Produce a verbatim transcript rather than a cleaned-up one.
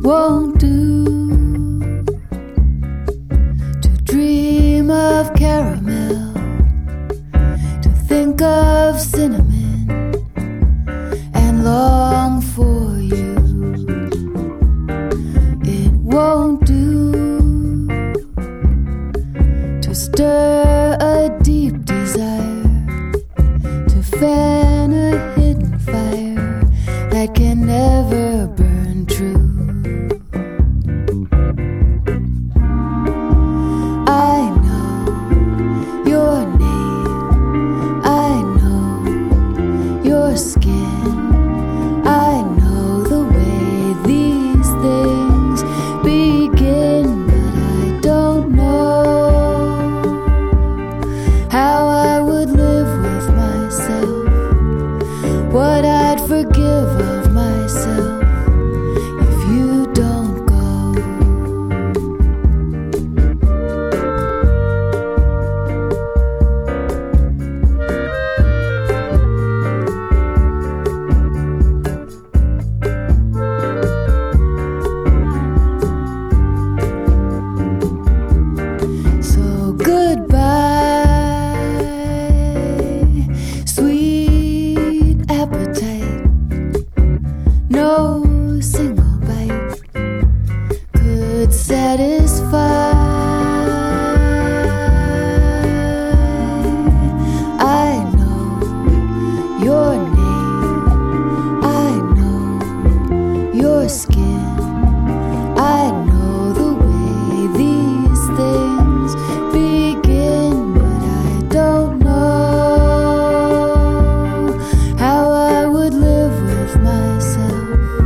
won't do to dream of caramel, to think of cinnamon and long for you. It won't do to stir a deep desire, to fan a hidden fire that can never burn true. I know your name, I know your skin, I know the way these things begin, but I don't know how I would live with myself, what I'd forgive of myself if you don't go. So goodbye, sweet appetite. No single bite could satisfy. I know your name, I know your skin, I know the way these things begin, but I don't know how I would live with myself,